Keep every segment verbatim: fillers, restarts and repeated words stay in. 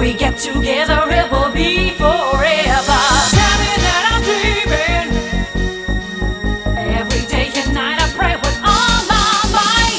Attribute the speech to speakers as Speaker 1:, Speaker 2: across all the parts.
Speaker 1: we get together, it will be forever. Tell me that I'm dreaming. Every day and night I pray with all my might.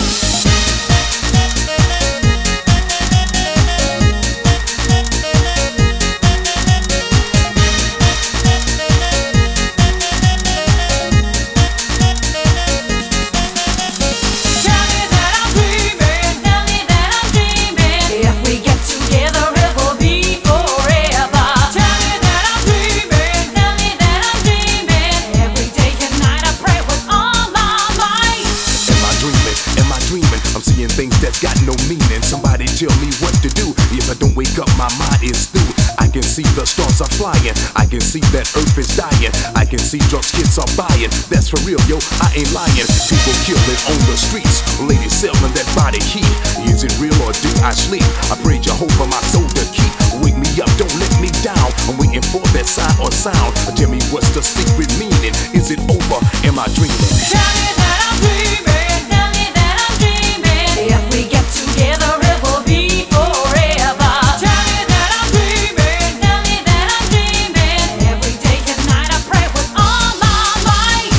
Speaker 1: Tell me that I'm dreaming. Tell me that I'm dreaming. If we get together, it will be forever. Tell me that I'm dreaming. Tell me that I'm dreaming. Every day and night I pray with all my might.
Speaker 2: Am I dreaming? Am I dreaming? I'm seeing things that's got no meaning. Somebody tell me what to do. If I don't wake up, my mind is through. I can see the stars are flying. I can see that earth is dying. I can see drugs kids are buying. That's for real, yo, I ain't lying. People killing on the streets. Ladies selling that body heat. Is it real or do I sleep? I pray Jehovah my soul to keep. Wake me up, don't let me down. I'm waiting for that sign or sound. Tell me what's the secret meaning. Is it over? Am I dreaming?
Speaker 1: Tell me that I'm dreaming. Tell me that I'm dreaming. If we get together, it will be forever. Tell me that I'm dreaming. Tell me that I'm dreaming. Every day and night I pray with all my might.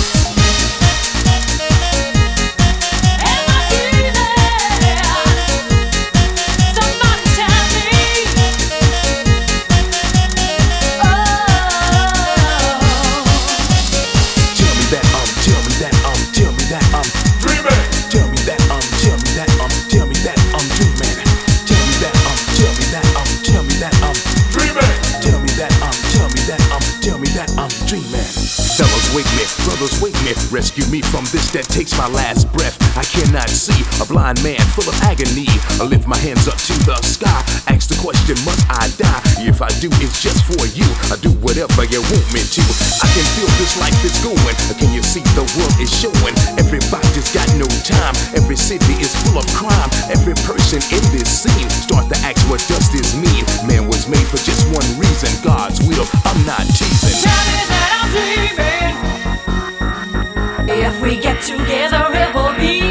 Speaker 1: Am I dreaming? Somebody tell me. Oh.
Speaker 2: Tell me that um, tell me that um, tell me that um,
Speaker 3: Dreaming.
Speaker 2: tell me that um, tell me that um, tell me that um, dreaming. Tell me that um, tell me that um, tell me that um,
Speaker 3: Dreaming.
Speaker 2: tell me that um, tell me that um, tell me that um, dreaming. Fellas, wake me, brothers, wake me, rescue me from this that takes my last breath. I cannot see a blind man full of agony. I lift my hands up to the sky, ask the question, must I die? If I do, it's just for you. I do whatever you want me to. I can feel this life is going. Can you see the world is showing? Everybody's got no time. Every city is full of crime. Every person in this scene start to ask, what does this mean? Man was made for just one reason, God's will. I'm not teasing.
Speaker 1: Tell me that I'm dreaming. If we get together, it will be